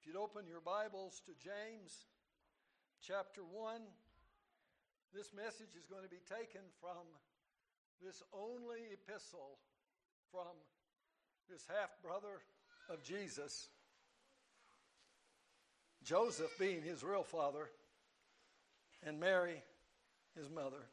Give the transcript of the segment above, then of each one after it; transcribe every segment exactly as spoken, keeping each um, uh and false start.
If you'd open your Bibles to James chapter one, this message is going to be taken from this only epistle from this half-brother of Jesus, Joseph being his real father, and Mary, his mother.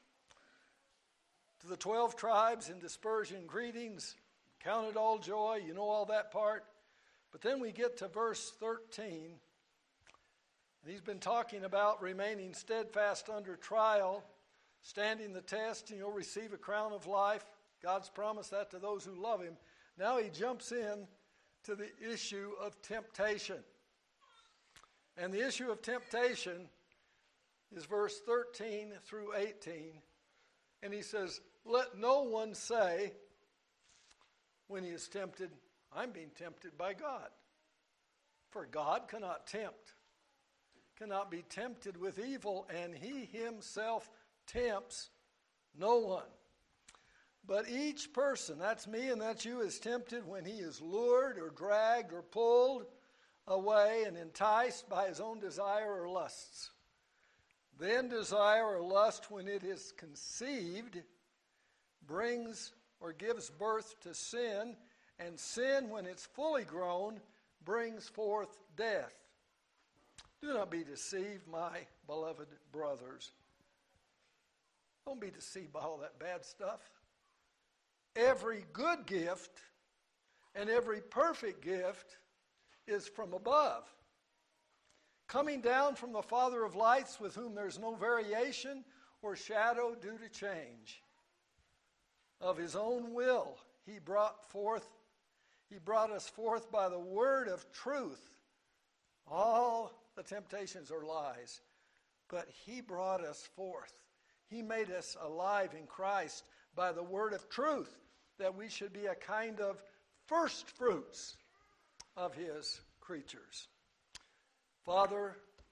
To the twelve tribes in dispersion, greetings. Count it all joy. You know all that part. But then we get to verse thirteen, and he's been talking about remaining steadfast under trial, standing the test, and you'll receive a crown of life. God's promised that to those who love him. Now he jumps in to the issue of temptation. And the issue of temptation is verse thirteen through eighteen. And he says, let no one say when he is tempted, I'm being tempted by God. For God cannot tempt, cannot be tempted with evil, and he himself tempts no one. But each person, that's me and that's you, is tempted when he is lured or dragged or pulled away and enticed by his own desire or lusts. Then desire or lust, when it is conceived, brings or gives birth to sin, and sin, when it's fully grown, brings forth death. Do not be deceived, my beloved brothers. Don't be deceived by all that bad stuff. Every good gift and every perfect gift is from above, coming down from the Father of lights, with whom there's no variation or shadow due to change. Of his own will he brought forth He brought us forth by the word of truth. All the temptations are lies, but he brought us forth. He made us alive in Christ by the word of truth, that we should be a kind of first fruits of his creatures. Father,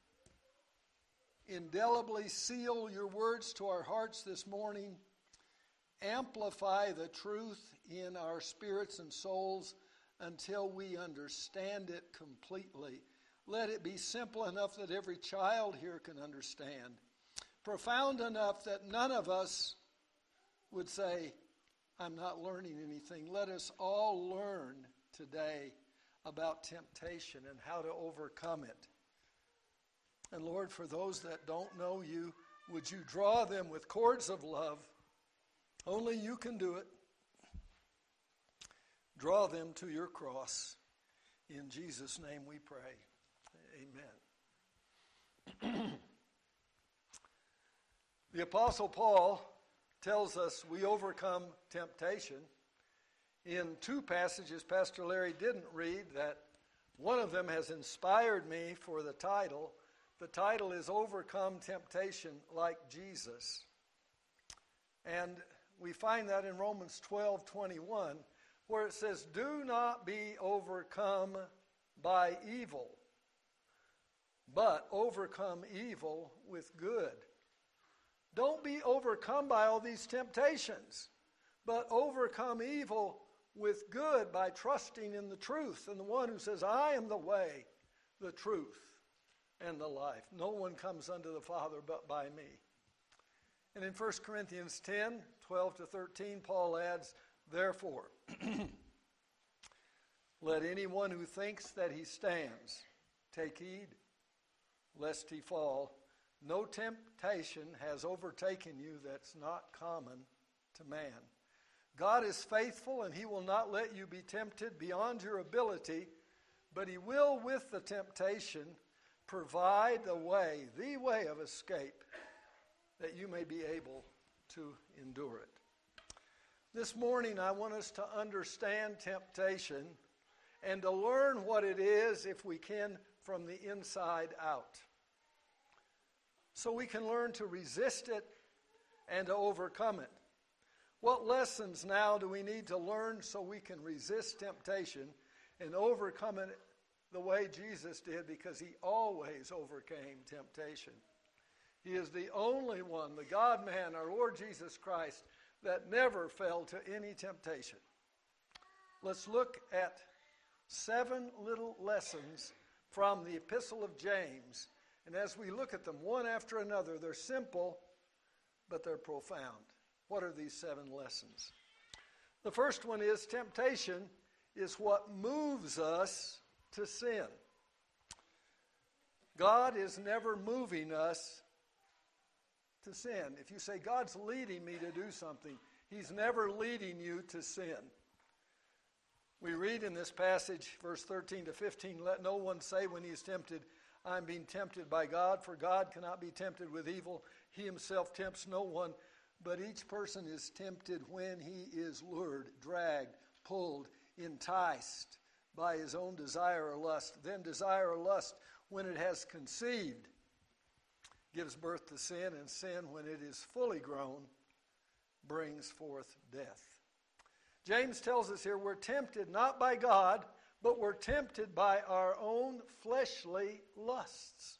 indelibly seal your words to our hearts this morning. Amplify the truth in our spirits and souls until we understand it completely. Let it be simple enough that every child here can understand. Profound enough that none of us would say, I'm not learning anything. Let us all learn today about temptation and how to overcome it. And Lord, for those that don't know you, would you draw them with cords of love? Only you can do it. Draw them to your cross. In Jesus' name we pray. Amen. The Apostle Paul tells us we overcome temptation in two passages Pastor Larry didn't read, that one of them has inspired me for the title. The title is Overcome Temptation Like Jesus. And we find that in Romans twelve twenty-one, where it says, do not be overcome by evil, but overcome evil with good. Don't be overcome by all these temptations, but overcome evil with good by trusting in the truth and the one who says, I am the way, the truth, and the life. No one comes unto the Father but by me. And in First Corinthians ten, twelve to thirteen, Paul adds, therefore, let anyone who thinks that he stands take heed, lest he fall. No temptation has overtaken you that's not common to man. God is faithful, and he will not let you be tempted beyond your ability, but he will, with the temptation, provide the way, the way of escape, that you may be able to endure it. This morning I want us to understand temptation and to learn what it is, if we can, from the inside out. So we can learn to resist it and to overcome it. What lessons now do we need to learn so we can resist temptation and overcome it the way Jesus did, because he always overcame temptation? He is the only one, the God-man, our Lord Jesus Christ, that never fell to any temptation. Let's look at seven little lessons from the Epistle of James. And as we look at them one after another, they're simple, but they're profound. What are these seven lessons? The first one is temptation is what moves us to sin. God is never moving us to sin. If you say, God's leading me to do something, He's never leading you to sin. We read in this passage, verse thirteen to fifteen, let no one say when he is tempted, I am being tempted by God, for God cannot be tempted with evil. He Himself tempts no one, but each person is tempted when he is lured, dragged, pulled, enticed by his own desire or lust. Then desire or lust, when it has conceived, gives birth to sin, and sin, when it is fully grown, brings forth death. James tells us here we're tempted not by God, but we're tempted by our own fleshly lusts.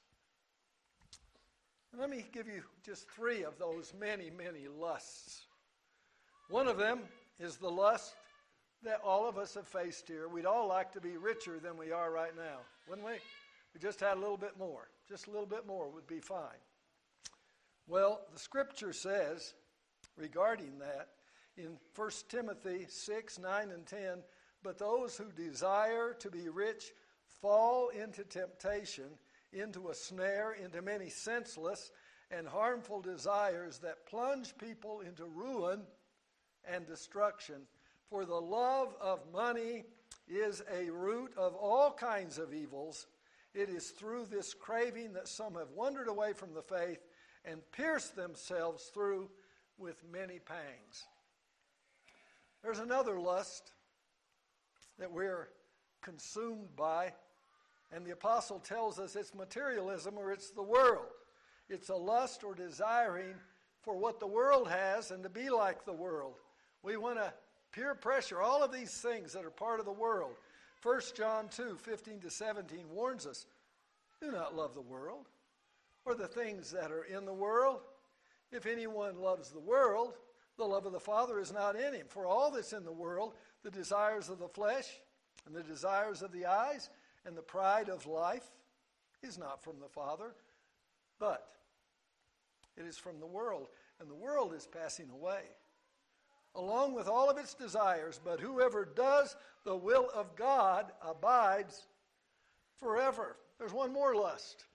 And let me give you just three of those many, many lusts. One of them is the lust that all of us have faced here. We'd all like to be richer than we are right now, wouldn't we? We just had a little bit more. Just a little bit more would be fine. Well, the Scripture says regarding that in First Timothy six, nine, and ten, but those who desire to be rich fall into temptation, into a snare, into many senseless and harmful desires that plunge people into ruin and destruction. For the love of money is a root of all kinds of evils. It is through this craving that some have wandered away from the faith and pierced themselves through with many pangs. There's another lust that we're consumed by, and the apostle tells us it's materialism, or it's the world. It's a lust or desiring for what the world has and to be like the world. We want to peer pressure, all of these things that are part of the world. First John two, fifteen to seventeen warns us, do not love the world or the things that are in the world. If anyone loves the world, the love of the Father is not in him. For all that's in the world, the desires of the flesh and the desires of the eyes and the pride of life is not from the Father, but it is from the world. And the world is passing away, along with all of its desires. But whoever does the will of God abides forever. There's one more lust.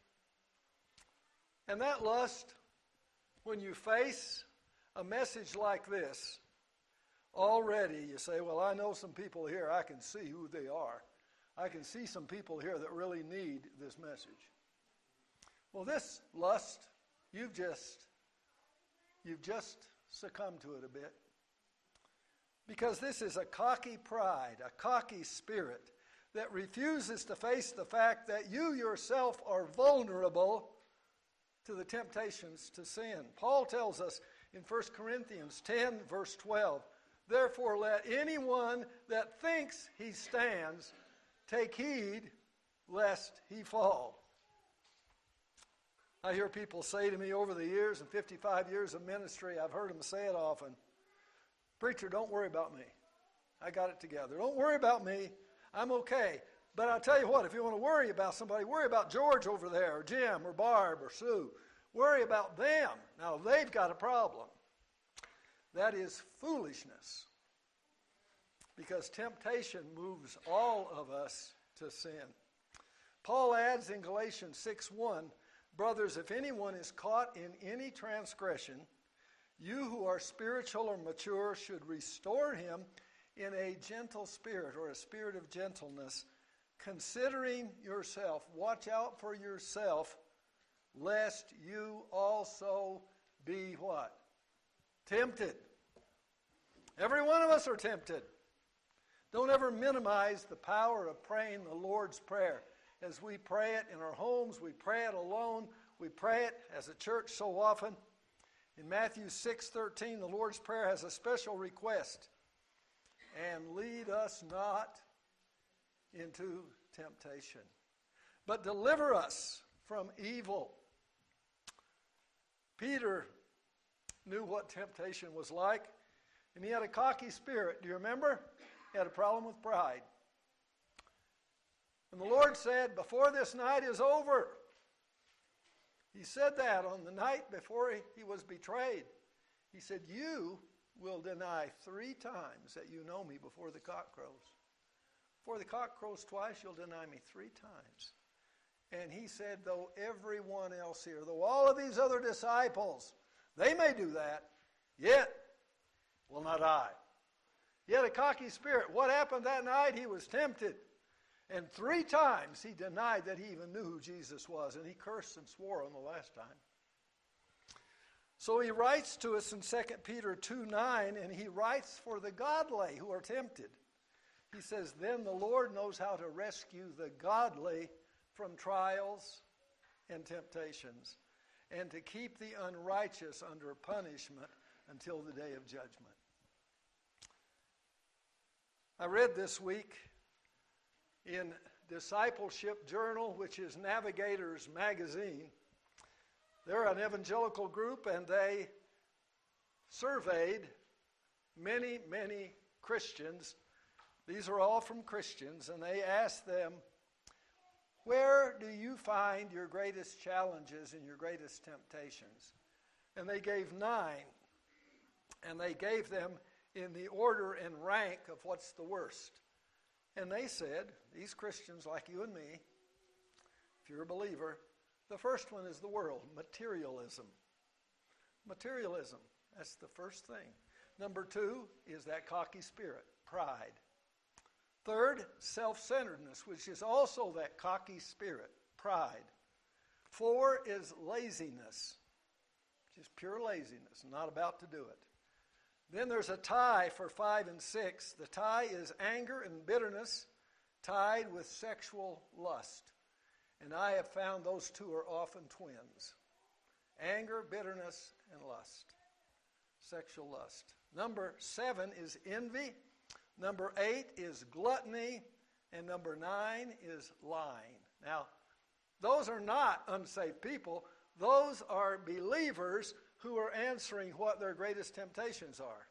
And that lust, when you face a message like this, already you say, well, I know some people here, I can see who they are. I can see some people here that really need this message. Well, this lust, you've just, you've just succumbed to it a bit. Because this is a cocky pride, a cocky spirit that refuses to face the fact that you yourself are vulnerable to the temptations to sin. Paul tells us in First Corinthians ten, verse twelve, therefore let anyone that thinks he stands take heed lest he fall. I hear people say to me over the years, in fifty-five years of ministry, I've heard them say it often, preacher, don't worry about me. I got it together. Don't worry about me. I'm okay. But I'll tell you what, if you want to worry about somebody, worry about George over there, or Jim, or Barb, or Sue. Worry about them. Now, they've got a problem. That is foolishness. Because temptation moves all of us to sin. Paul adds in Galatians six one, brothers, if anyone is caught in any transgression, you who are spiritual or mature should restore him in a gentle spirit, or a spirit of gentleness, considering yourself. Watch out for yourself, lest you also be what? Tempted. Every one of us are tempted. Don't ever minimize the power of praying the Lord's Prayer. As we pray it in our homes, we pray it alone, we pray it as a church so often. In Matthew six thirteen, the Lord's Prayer has a special request. And lead us not into temptation, but deliver us from evil. Peter knew what temptation was like, and he had a cocky spirit. Do you remember? He had a problem with pride. And the Lord Lord said, before this night is over, he said that on the night before he, he was betrayed. He said, you will deny three times that you know me before the cock crows. Before the cock crows twice, you'll deny me three times. And he said, though everyone else here, though all of these other disciples, they may do that, yet will not I. He had a cocky spirit. What happened that night? He was tempted. And three times he denied that he even knew who Jesus was. And he cursed and swore on the last time. So he writes to us in Second Peter two nine, and he writes for the godly who are tempted. He says, then the Lord knows how to rescue the godly from trials and temptations, and to keep the unrighteous under punishment until the day of judgment. I read this week in Discipleship Journal, which is Navigator's magazine. They're an evangelical group, and they surveyed many, many Christians. These are all from Christians, and they asked them, where do you find your greatest challenges and your greatest temptations? And they gave nine, and they gave them in the order and rank of what's the worst. And they said, these Christians like you and me, if you're a believer, the first one is the world, materialism. Materialism, that's the first thing. Number two is that cocky spirit, pride. Third, self-centeredness, which is also that cocky spirit, pride. Four is laziness, just pure laziness, not about to do it. Then there's a tie for five and six. The tie is anger and bitterness tied with sexual lust. And I have found those two are often twins. Anger, bitterness, and lust. Sexual lust. Number seven is envy. Number eight is gluttony. And number nine is lying. Now, those are not unsaved people. Those are believers who are answering what their greatest temptations are.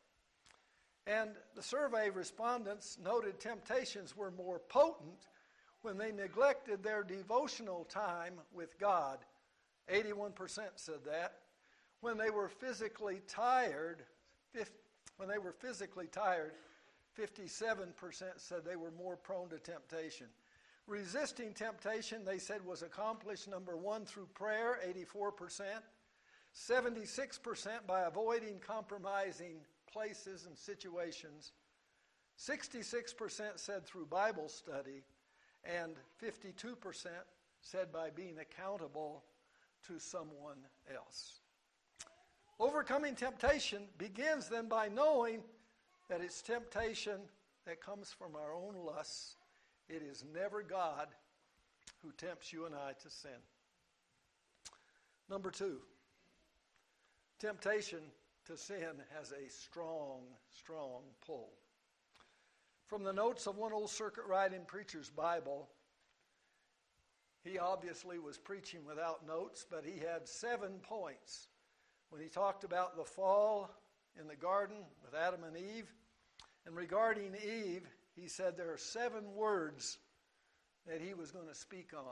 And the survey respondents noted temptations were more potent when they neglected their devotional time with God. eighty-one percent said that. When they were physically tired, when they were physically tired, fifty-seven percent said they were more prone to temptation. Resisting temptation, they said, was accomplished, number one, through prayer, eighty-four percent. seventy-six percent by avoiding compromising places and situations. sixty-six percent said through Bible study. And fifty-two percent said by being accountable to someone else. Overcoming temptation begins then by knowing that it's temptation that comes from our own lusts. It is never God who tempts you and I to sin. Number two, temptation to sin has a strong, strong pull. From the notes of one old circuit riding preacher's Bible, he obviously was preaching without notes, but he had seven points when he talked about the fall in the garden with Adam and Eve. And regarding Eve, he said there are seven words that he was going to speak on.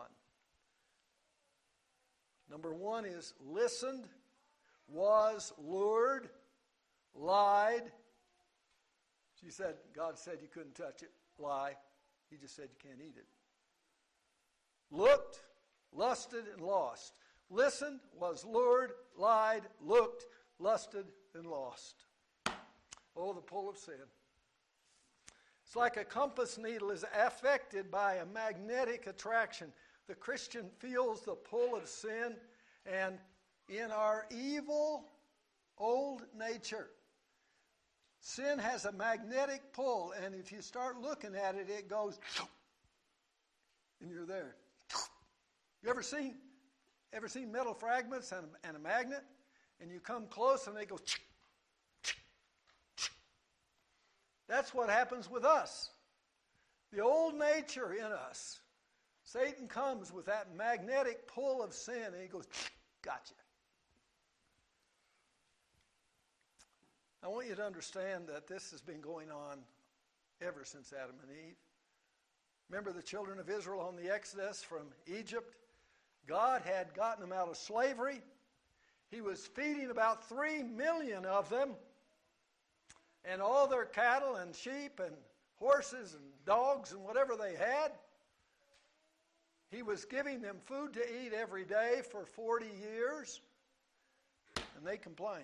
Number one is listened, was lured, lied. She said, God said you couldn't touch it. Lie. He just said you can't eat it. Looked, lusted, and lost. Listened, was lured, lied, looked, lusted, and lost. Oh, the pull of sin. It's like a compass needle is affected by a magnetic attraction. The Christian feels the pull of sin, and in our evil old nature, sin has a magnetic pull, and if you start looking at it, it goes, and you're there. You ever seen, ever seen metal fragments and, and a magnet? And you come close, and they go. That's what happens with us. The old nature in us. Satan comes with that magnetic pull of sin, and he goes, gotcha. I want you to understand that this has been going on ever since Adam and Eve. Remember the children of Israel on the Exodus from Egypt? God had gotten them out of slavery. He was feeding about three million of them, and all their cattle and sheep and horses and dogs and whatever they had. He was giving them food to eat every day for forty years, and they complained.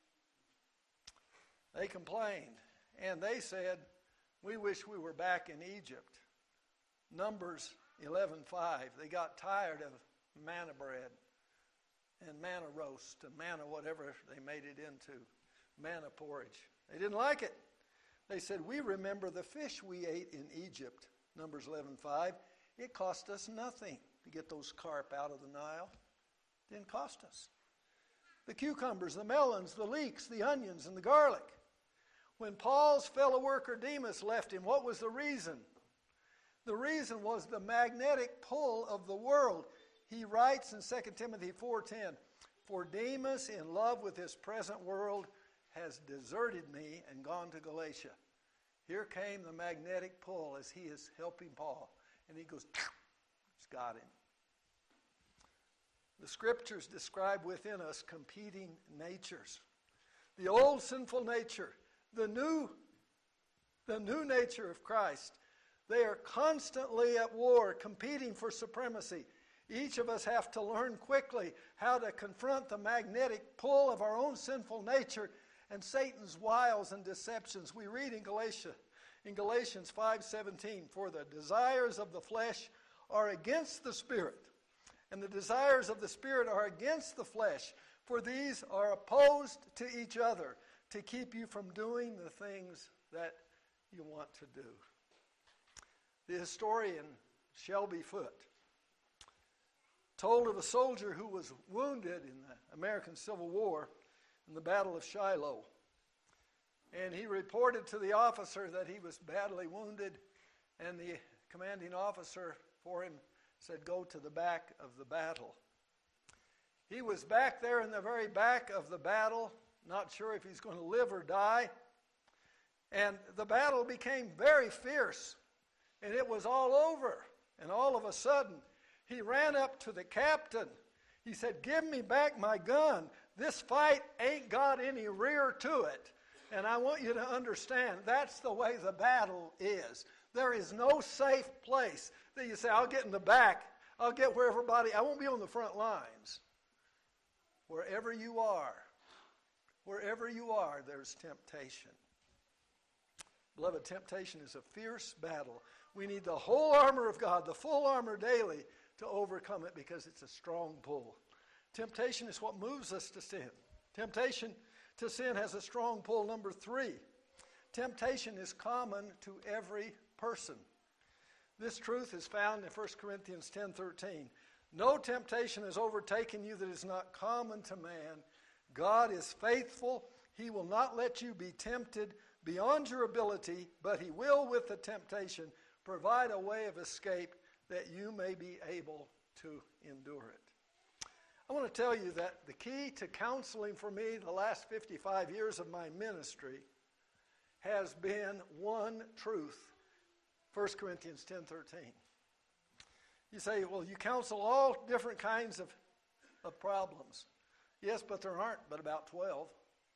They complained, and they said, we wish we were back in Egypt. Numbers eleven five. They got tired of manna bread and manna roast and manna whatever they made it into, manna porridge. They didn't like it. They said, we remember the fish we ate in Egypt. Numbers eleven five. It cost us nothing to get those carp out of the Nile. It didn't cost us. The cucumbers, the melons, the leeks, the onions, and the garlic. When Paul's fellow worker Demas left him, what was the reason? The reason was the magnetic pull of the world. He writes in Second Timothy four ten, for Demas, in love with this present world, has deserted me and gone to Galatia. Here came the magnetic pull as he is helping Paul. And he goes, it's got him. The scriptures describe within us competing natures. The old sinful nature, the new, the new nature of Christ. They are constantly at war, competing for supremacy. Each of us have to learn quickly how to confront the magnetic pull of our own sinful nature and Satan's wiles and deceptions. We read in Galatia, in Galatians five seventeen, for the desires of the flesh are against the Spirit, and the desires of the Spirit are against the flesh, for these are opposed to each other to keep you from doing the things that you want to do. The historian Shelby Foote told of a soldier who was wounded in the American Civil War in the Battle of Shiloh. And he reported to the officer that he was badly wounded, and the commanding officer for him said, go to the back of the battle. He was back there in the very back of the battle, not sure if he's going to live or die. And the battle became very fierce, and it was all over. And all of a sudden, he ran up to the captain. He said, give me back my gun. This fight ain't got any rear to it. And I want you to understand, that's the way the battle is. There is no safe place that you say, I'll get in the back. I'll get where everybody, I won't be on the front lines. Wherever you are, wherever you are, there's temptation. Beloved, temptation is a fierce battle. We need the whole armor of God, the full armor daily, to overcome it because it's a strong pull. Temptation is what moves us to sin. Temptation to sin has a strong pull. Number three, temptation is common to every person. This truth is found in First Corinthians ten thirteen. No temptation has overtaken you that is not common to man. God is faithful. He will not let you be tempted beyond your ability, but he will, with the temptation, provide a way of escape that you may be able to endure it. I want to tell you that the key to counseling for me the last fifty-five years of my ministry has been one truth, First Corinthians ten thirteen. You say, well, you counsel all different kinds of, of problems. Yes, but there aren't but about twelve.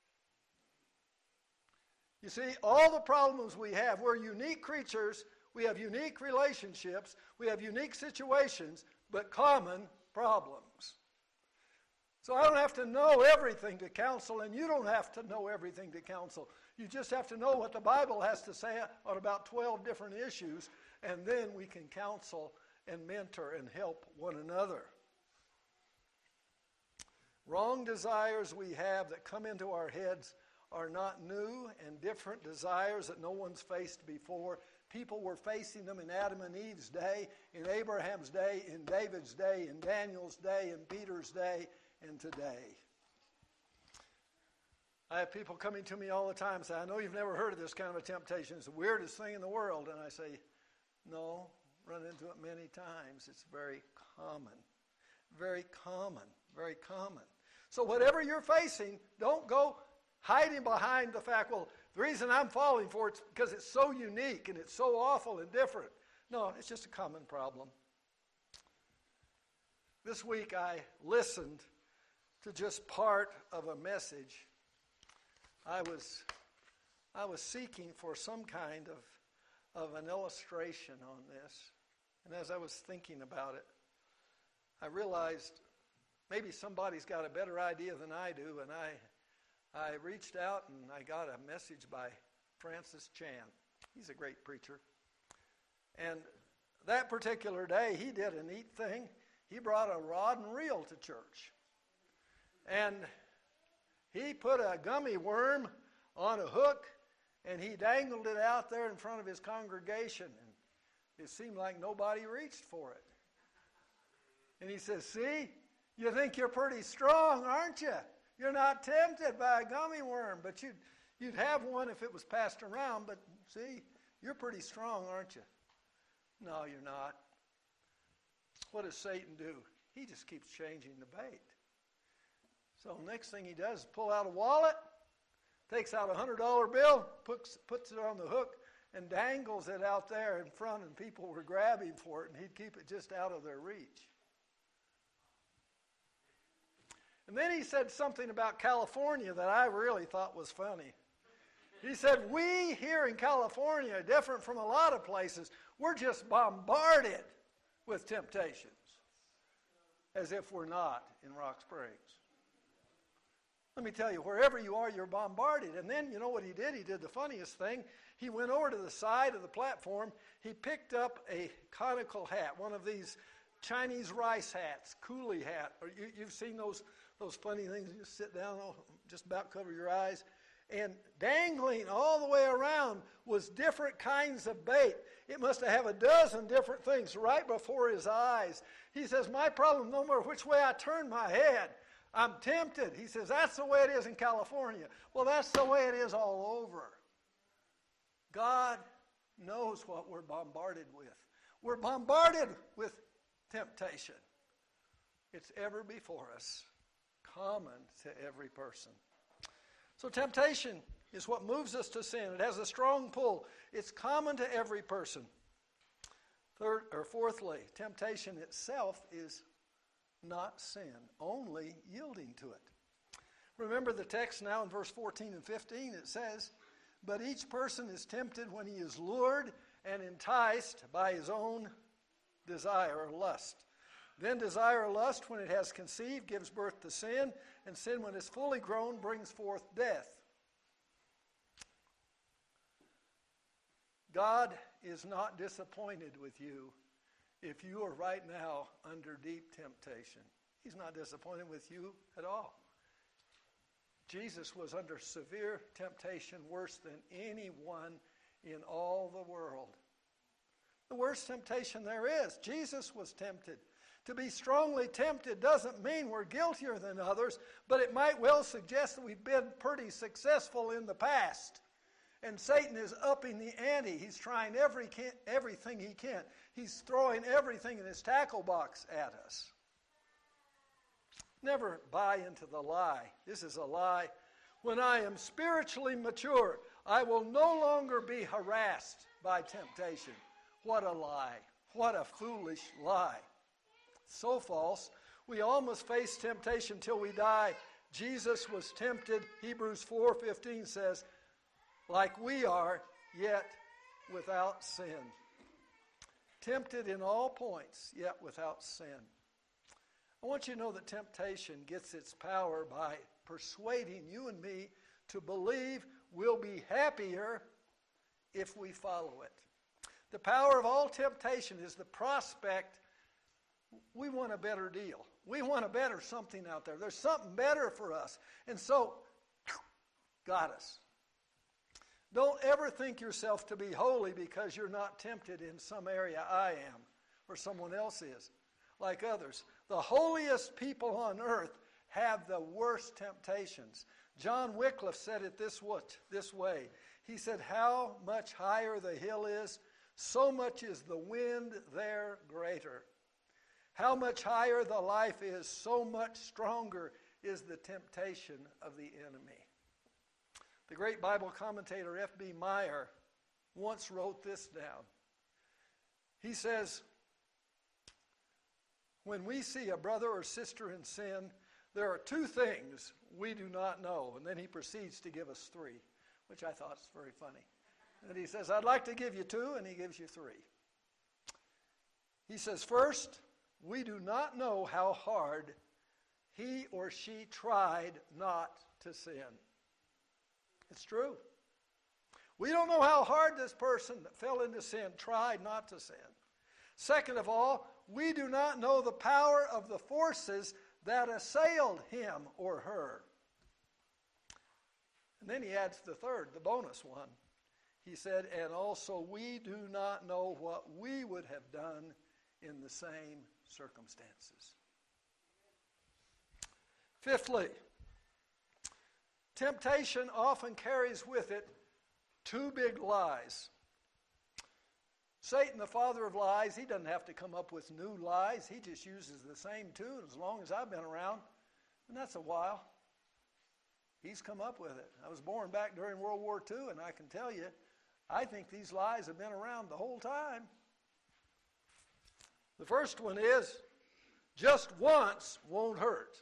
You see, all the problems we have, we're unique creatures, we have unique relationships, we have unique situations, but common problems. So I don't have to know everything to counsel, and you don't have to know everything to counsel. You just have to know what the Bible has to say on about twelve different issues, and then we can counsel and mentor and help one another. Wrong desires we have that come into our heads are not new and different desires that no one's faced before. People were facing them in Adam and Eve's day, in Abraham's day, in David's day, in Daniel's day, in Peter's day, and today. I have people coming to me all the time and say, I know you've never heard of this kind of a temptation. It's the weirdest thing in the world. And I say, no, run into it many times. It's very common. Very common. Very common. So whatever you're facing, don't go hiding behind the fact, well, the reason I'm falling for it is because it's so unique and it's so awful and different. No, it's just a common problem. This week I listened to just part of a message. I was I was seeking for some kind of, of an illustration on this. And as I was thinking about it, I realized maybe somebody's got a better idea than I do, and I I reached out and I got a message by Francis Chan. He's a great preacher. And that particular day, he did a neat thing. He brought a rod and reel to church. And he put a gummy worm on a hook, and he dangled it out there in front of his congregation. And it seemed like nobody reached for it. And he says, see, you think you're pretty strong, aren't you? You're not tempted by a gummy worm, but you'd, you'd have one if it was passed around. But see, you're pretty strong, aren't you? No, you're not. What does Satan do? He just keeps changing the bait. So next thing he does is pull out a wallet, takes out a one hundred dollar bill, puts, puts it on the hook, and dangles it out there in front, and people were grabbing for it, and he'd keep it just out of their reach. And then he said something about California that I really thought was funny. He said, we here in California are different from a lot of places. We're just bombarded with temptations, as if we're not in Rock Springs. Let me tell you, wherever you are, you're bombarded. And then, you know what he did? He did the funniest thing. He went over to the side of the platform. He picked up a conical hat, one of these Chinese rice hats, coolie hat. Or you, you've seen those, those funny things. You just sit down, oh, just about cover your eyes. And dangling all the way around was different kinds of bait. It must have a dozen different things right before his eyes. He says, my problem no matter which way I turn my head, I'm tempted. He says, that's the way it is in California. Well, that's the way it is all over. God knows what we're bombarded with. We're bombarded with temptation. It's ever before us, common to every person. So temptation is what moves us to sin. It has a strong pull. It's common to every person. Third, or fourthly, temptation itself is not sin, only yielding to it. Remember the text now in verse fourteen and fifteen. It says, but each person is tempted when he is lured and enticed by his own desire or lust. Then desire or lust, when it has conceived, gives birth to sin, and sin, when it's fully grown, brings forth death. God is not disappointed with you if you are right now under deep temptation. He's not disappointed with you at all. Jesus was under severe temptation, worse than anyone in all the world. The worst temptation there is. Jesus was tempted. To be strongly tempted doesn't mean we're guiltier than others, but it might well suggest that we've been pretty successful in the past. And Satan is upping the ante. He's trying every can, everything he can. He's throwing everything in his tackle box at us. Never buy into the lie. This is a lie. When I am spiritually mature, I will no longer be harassed by temptation. What a lie. What a foolish lie. So false. We all must face temptation till we die. Jesus was tempted, Hebrews four fifteen says, like we are, yet without sin. Tempted in all points, yet without sin. I want you to know that temptation gets its power by persuading you and me to believe we'll be happier if we follow it. The power of all temptation is the prospect. We want a better deal. We want a better something out there. There's something better for us. And so, got us. Don't ever think yourself to be holy because you're not tempted in some area I am or someone else is, like others. The holiest people on earth have the worst temptations. John Wycliffe said it this way. He said, how much higher the hill is, so much is the wind there greater. How much higher the life is, so much stronger is the temptation of the enemy. The great Bible commentator F B Meyer once wrote this down. He says, when we see a brother or sister in sin, there are two things we do not know. And then he proceeds to give us three, which I thought was very funny. And he says, I'd like to give you two, and he gives you three. He says, first, we do not know how hard he or she tried not to sin. It's true. We don't know how hard this person that fell into sin tried not to sin. Second of all, we do not know the power of the forces that assailed him or her. And then he adds the third, the bonus one. He said, and also we do not know what we would have done in the same circumstances. Fifthly, temptation often carries with it two big lies. Satan, the father of lies, he doesn't have to come up with new lies. He just uses the same two as long as I've been around, and that's a while. He's come up with it. I was born back during World War Two, and I can tell you, I think these lies have been around the whole time. The first one is, just once won't hurt.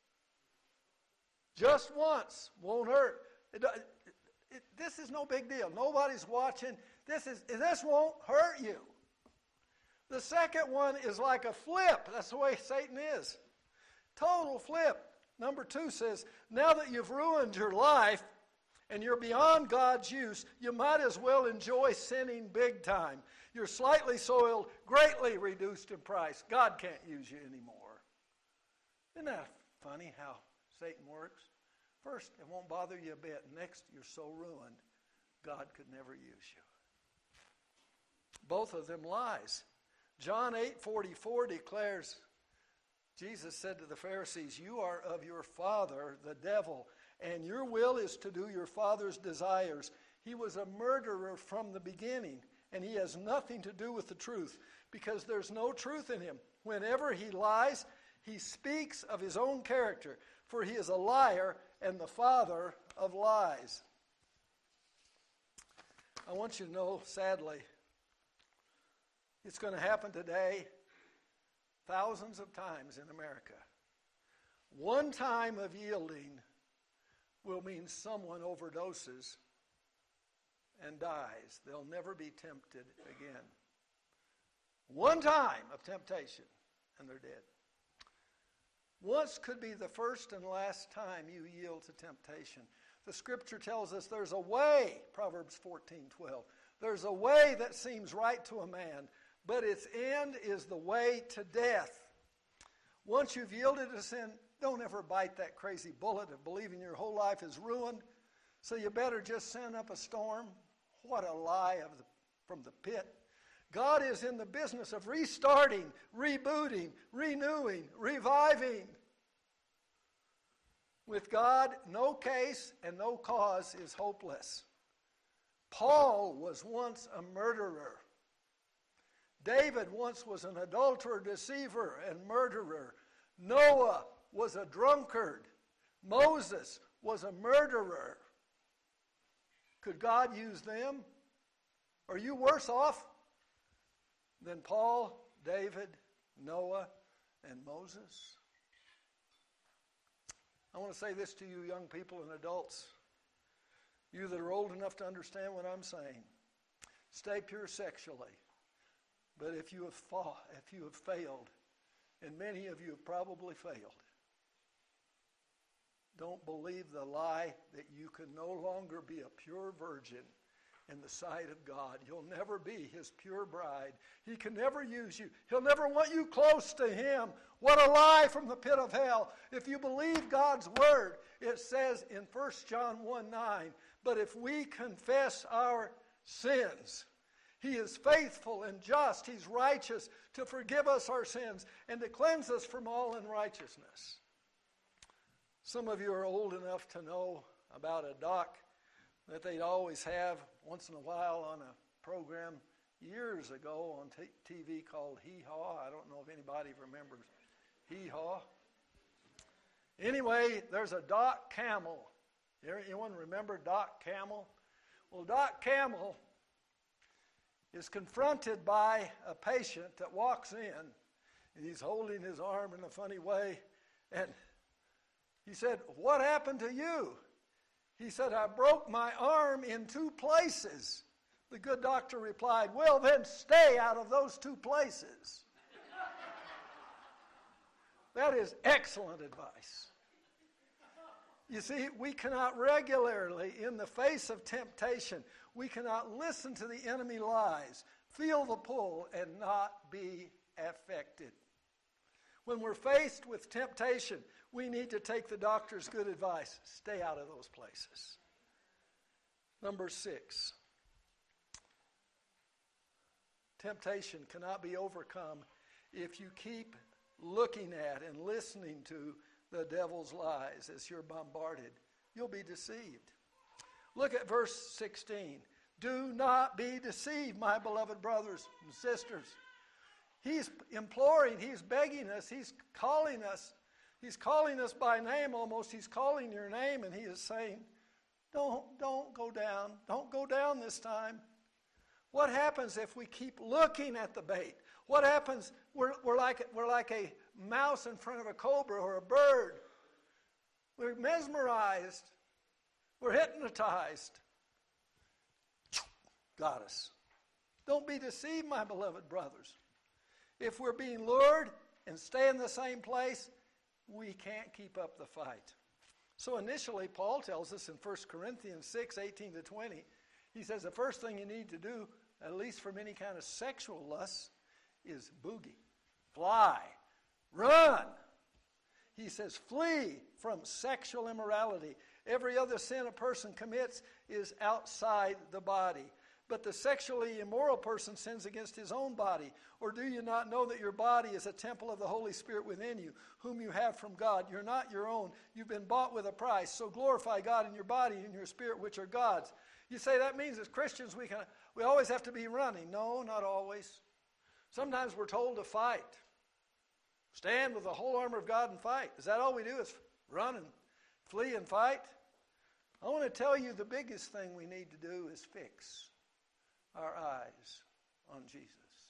Just once won't hurt. It, it, it, this is no big deal. Nobody's watching. This is this won't hurt you. The second one is like a flip. That's the way Satan is. Total flip. Number two says, now that you've ruined your life and you're beyond God's use, you might as well enjoy sinning big time. You're slightly soiled, greatly reduced in price. God can't use you anymore. Isn't that funny how Satan works? First, it won't bother you a bit. Next, you're so ruined, God could never use you. Both of them lies. John eight forty-four declares, Jesus said to the Pharisees, you are of your father, the devil, and your will is to do your father's desires. He was a murderer from the beginning, and he has nothing to do with the truth, because there's no truth in him. Whenever he lies, he speaks of his own character, for he is a liar and the father of lies. I want you to know, sadly, it's going to happen today thousands of times in America. One time of yielding will mean someone overdoses and dies. They'll never be tempted again. One time of temptation, and they're dead. Once could be the first and last time you yield to temptation. The scripture tells us there's a way, Proverbs fourteen twelve. There's a way that seems right to a man, but its end is the way to death. Once you've yielded to sin, don't ever bite that crazy bullet of believing your whole life is ruined, so you better just send up a storm. What a lie of the, from the pit. God is in the business of restarting, rebooting, renewing, reviving. With God, no case and no cause is hopeless. Paul was once a murderer. David once was an adulterer, deceiver, and murderer. Noah was a drunkard. Moses was a murderer. Could God use them? Are you worse off than Paul, David, Noah, and Moses? I want to say this to you young people and adults, you that are old enough to understand what I'm saying. Stay pure sexually. But if you have fought, if you have failed, and many of you have probably failed, don't believe the lie that you can no longer be a pure virgin in the sight of God. You'll never be his pure bride. He can never use you. He'll never want you close to him. What a lie from the pit of hell. If you believe God's word, it says in First John one nine, but if we confess our sins, he is faithful and just. He's righteous to forgive us our sins and to cleanse us from all unrighteousness. Some of you are old enough to know about a doc that they'd always have once in a while on a program years ago on t- TV called Hee Haw. I don't know if anybody remembers Hee Haw. Anyway, there's a Doc Camel. Anyone remember Doc Camel? Well, Doc Camel is confronted by a patient that walks in, and he's holding his arm in a funny way, and he said, "What happened to you?" He said, "I broke my arm in two places." The good doctor replied, "Well, then stay out of those two places." That is excellent advice. You see, we cannot regularly, in the face of temptation, we cannot listen to the enemy lies, feel the pull, and not be affected. When we're faced with temptation, we need to take the doctor's good advice. Stay out of those places. Number six, temptation cannot be overcome if you keep looking at and listening to the devil's lies as you're bombarded. You'll be deceived. Look at verse sixteen. Do not be deceived, my beloved brothers and sisters. He's imploring, he's begging us, he's calling us. He's calling us by name almost. He's calling your name, and he is saying, don't, don't go down. Don't go down this time. What happens if we keep looking at the bait? What happens? We're, we're, like, we're like a mouse in front of a cobra or a bird. We're mesmerized. We're hypnotized. Got us. Don't be deceived, my beloved brothers. If we're being lured and stay in the same place, we can't keep up the fight. So initially, Paul tells us in First Corinthians six, eighteen to twenty, he says the first thing you need to do, at least from any kind of sexual lust, is boogie, fly, run. He says flee from sexual immorality. Every other sin a person commits is outside the body. But the sexually immoral person sins against his own body. Or do you not know that your body is a temple of the Holy Spirit within you, whom you have from God? You're not your own. You've been bought with a price. So glorify God in your body and your spirit, which are God's. You say that means as Christians we can we always have to be running. No, not always. Sometimes we're told to fight. Stand with the whole armor of God and fight. Is that all we do is run and flee and fight? I want to tell you the biggest thing we need to do is fix our eyes on Jesus.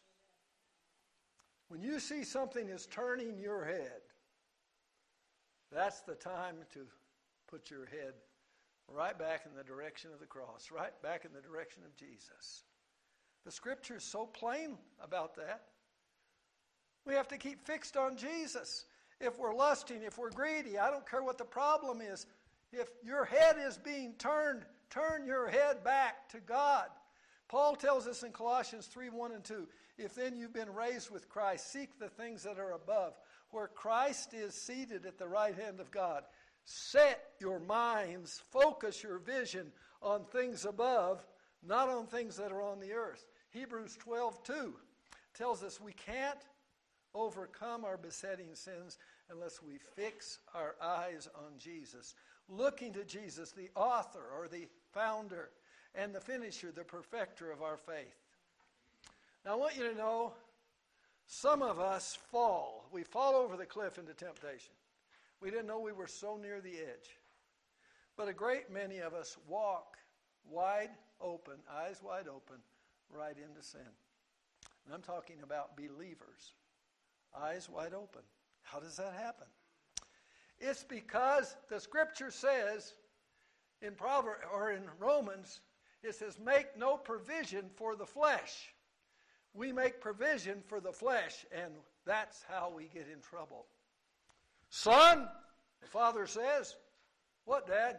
When you see something is turning your head, that's the time to put your head right back in the direction of the cross, right back in the direction of Jesus. The scripture is so plain about that. We have to keep fixed on Jesus. If we're lusting, if we're greedy, I don't care what the problem is. If your head is being turned, turn your head back to God. Paul tells us in Colossians three, one and two, if then you've been raised with Christ, seek the things that are above, where Christ is seated at the right hand of God. Set your minds, focus your vision on things above, not on things that are on the earth. Hebrews twelve, two tells us we can't overcome our besetting sins unless we fix our eyes on Jesus. Looking to Jesus, the author or the founder and the finisher, the perfecter of our faith. Now I want you to know, some of us fall. We fall over the cliff into temptation. We didn't know we were so near the edge. But a great many of us walk wide open, eyes wide open, right into sin. And I'm talking about believers. Eyes wide open. How does that happen? It's because the scripture says in Proverbs or in Romans, it says, make no provision for the flesh. We make provision for the flesh, and that's how we get in trouble. Son, the father says, what, Dad?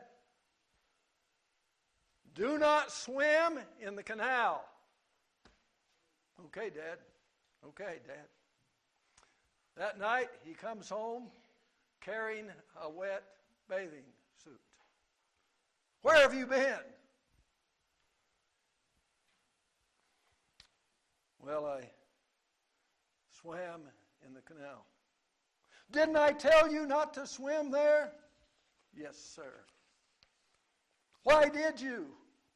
Do not swim in the canal. Okay, Dad. Okay, Dad. That night, he comes home carrying a wet bathing suit. Where have you been? Well, I swam in the canal. Didn't I tell you not to swim there? Yes, sir. Why did you?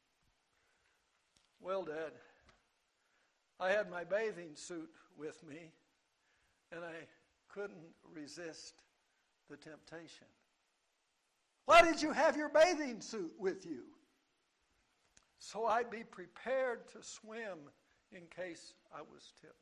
Well, Dad, I had my bathing suit with me, and I couldn't resist the temptation. Why did you have your bathing suit with you? So I'd be prepared to swim in case I was tempted.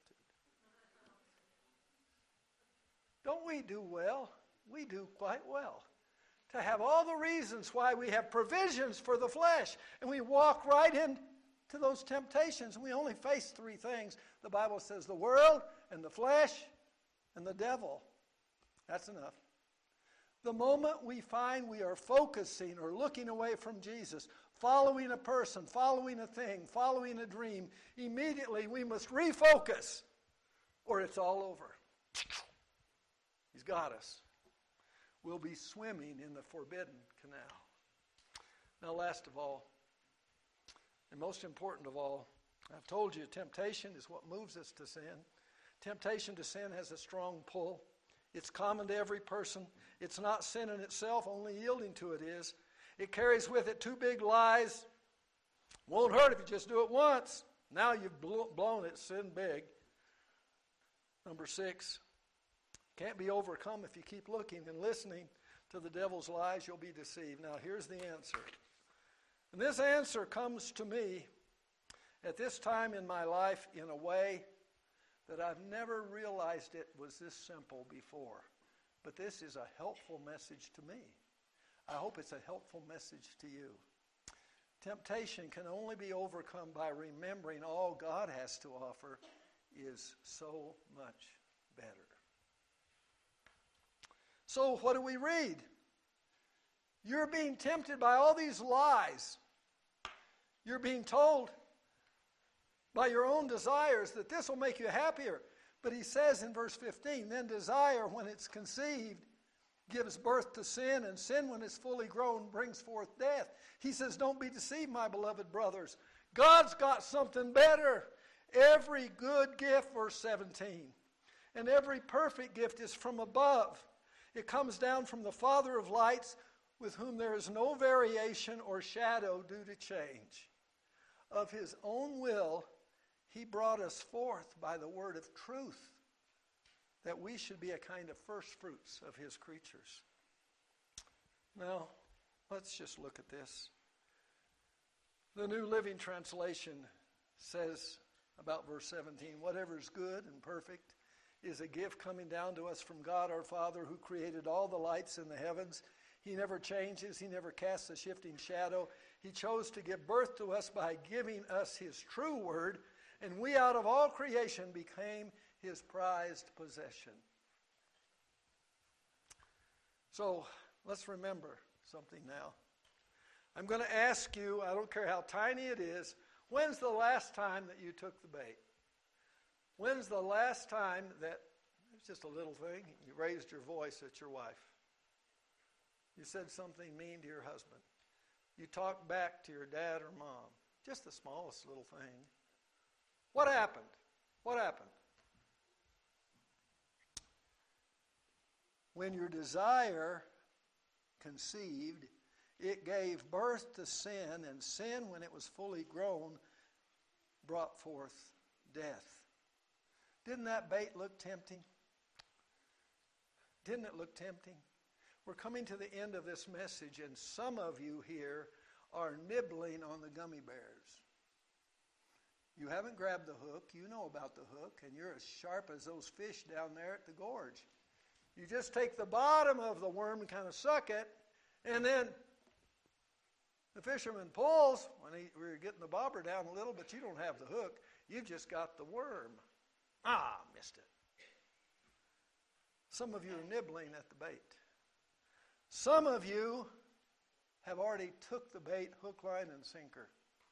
Don't we do well? We do quite well. To have all the reasons why we have provisions for the flesh, and we walk right into those temptations. We only face three things. The Bible says the world and the flesh and the devil. That's enough. The moment we find we are focusing or looking away from Jesus, following a person, following a thing, following a dream, immediately we must refocus or it's all over. He's got us. We'll be swimming in the forbidden canal. Now, last of all, and most important of all, I've told you temptation is what moves us to sin. Temptation to sin has a strong pull. It's common to every person. It's not sin in itself, only yielding to it is. It carries with it two big lies. Won't hurt if you just do it once. Now you've blown it, sin big. Number six, can't be overcome if you keep looking and listening to the devil's lies. You'll be deceived. Now here's the answer. And this answer comes to me at this time in my life in a way that I've never realized it was this simple before. But this is a helpful message to me. I hope it's a helpful message to you. Temptation can only be overcome by remembering all God has to offer is so much better. So what do we read? You're being tempted by all these lies. You're being told by your own desires that this will make you happier. But he says in verse fifteen, then desire, when it's conceived, gives birth to sin, and sin, when it's fully grown, brings forth death. He says, don't be deceived, my beloved brothers. God's got something better. Every good gift, verse seventeen, and every perfect gift is from above. It comes down from the Father of lights, with whom there is no variation or shadow due to change. Of his own will, he brought us forth by the word of truth, that we should be a kind of first fruits of his creatures. Now, let's just look at this. The New Living Translation says about verse seventeen, whatever is good and perfect is a gift coming down to us from God our Father, who created all the lights in the heavens. He never changes. He never casts a shifting shadow. He chose to give birth to us by giving us his true word, and we out of all creation became his prized possession. So let's remember something now. I'm going to ask you, I don't care how tiny it is, when's the last time that you took the bait? When's the last time that, it's just a little thing, you raised your voice at your wife? You said something mean to your husband. You talked back to your dad or mom. Just the smallest little thing. What happened? What happened? When your desire conceived, it gave birth to sin, and sin, when it was fully grown, brought forth death. Didn't that bait look tempting? Didn't it look tempting? We're coming to the end of this message, and some of you here are nibbling on the gummy bears. You haven't grabbed the hook. You know about the hook, and you're as sharp as those fish down there at the gorge. You just take the bottom of the worm and kind of suck it, and then the fisherman pulls when he, we're getting the bobber down a little, but you don't have the hook. You've just got the worm. Ah, missed it. Some of you are nibbling at the bait. Some of you have already took the bait, hook, line, and sinker.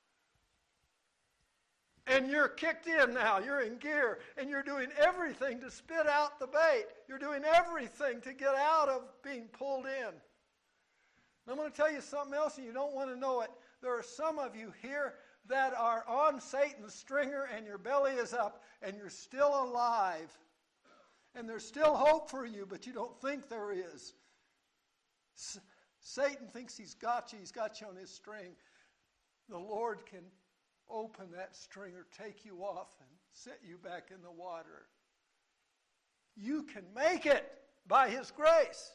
And you're kicked in now. You're in gear. And you're doing everything to spit out the bait. You're doing everything to get out of being pulled in. And I'm going to tell you something else, and you don't want to know it. There are some of you here that are on Satan's stringer, and your belly is up, and you're still alive. And there's still hope for you, but you don't think there is. S- Satan thinks he's got you. He's got you on his string. The Lord can open that string or take you off and set you back in the water. You can make it by his grace.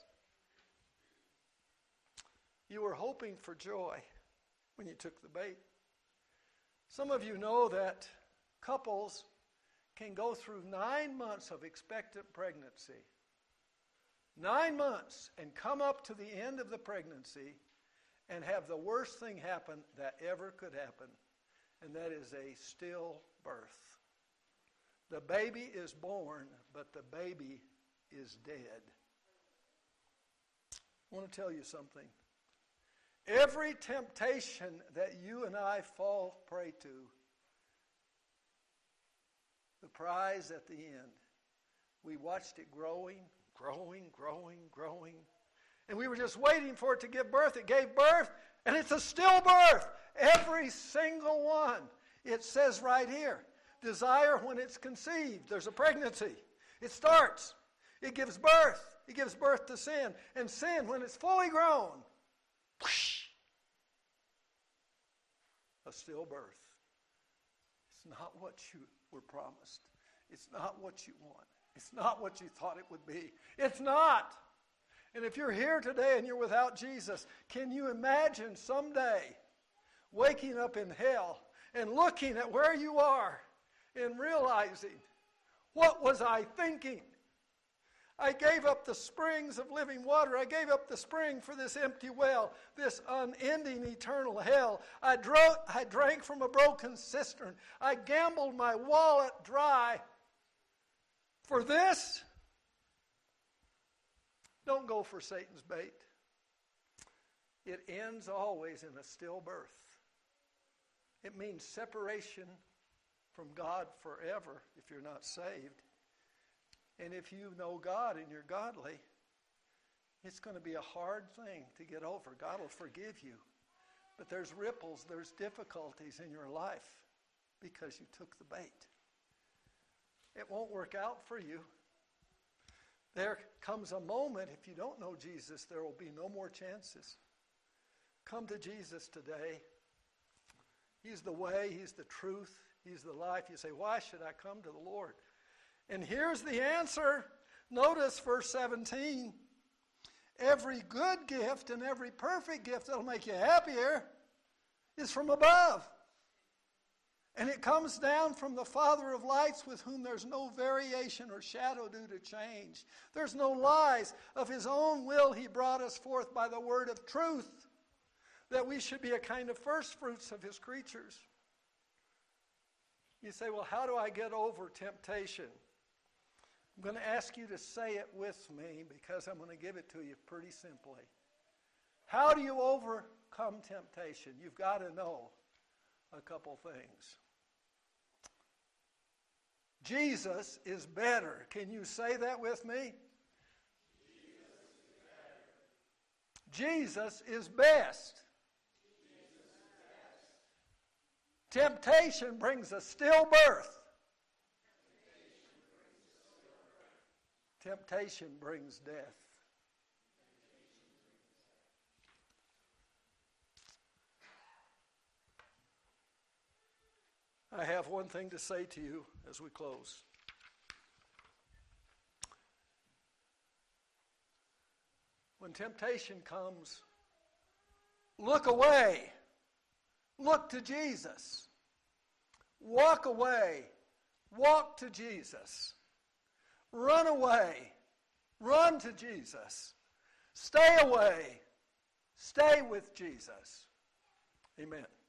You were hoping for joy when you took the bait. Some of you know that couples can go through nine months of expectant pregnancy. Nine months and come up to the end of the pregnancy and have the worst thing happen that ever could happen, and that is a stillbirth. The baby is born, but the baby is dead. I want to tell you something. Every temptation that you and I fall prey to, the prize at the end, we watched it growing, growing, growing, growing. And we were just waiting for it to give birth. It gave birth, and it's a stillbirth. Every single one. It says right here, desire when it's conceived. There's a pregnancy. It starts. It gives birth. It gives birth to sin. And sin, when it's fully grown, whoosh, a stillbirth. It's not what you were promised. It's not what you want. It's not what you thought it would be. It's not. And if you're here today and you're without Jesus, can you imagine someday waking up in hell and looking at where you are and realizing, what was I thinking? I gave up the springs of living water. I gave up the spring for this empty well, this unending eternal hell. I, dro- I drank from a broken cistern. I gambled my wallet dry. For this, don't go for Satan's bait. It ends always in a stillbirth. It means separation from God forever if you're not saved. And if you know God and you're godly, it's going to be a hard thing to get over. God will forgive you. But there's ripples, there's difficulties in your life because you took the bait. It won't work out for you. There comes a moment, if you don't know Jesus, there will be no more chances. Come to Jesus today. He's the way, He's the truth, He's the life. You say, why should I come to the Lord? And here's the answer. Notice verse seventeen. Every good gift and every perfect gift that'll make you happier is from above. And it comes down from the Father of lights, with whom there's no variation or shadow due to change. There's no lies. Of His own will He brought us forth by the word of truth, that we should be a kind of first fruits of His creatures. You say, well, how do I get over temptation? I'm going to ask you to say it with me, because I'm going to give it to you pretty simply. How do you overcome temptation? You've got to know a couple things. Jesus is better. Can you say that with me? Jesus is best. Temptation brings a stillbirth. Temptation brings death. I have one thing to say to you as we close. When temptation comes, look away. Look to Jesus. Walk away. Walk to Jesus. Run away. Run to Jesus. Stay away. Stay with Jesus. Amen.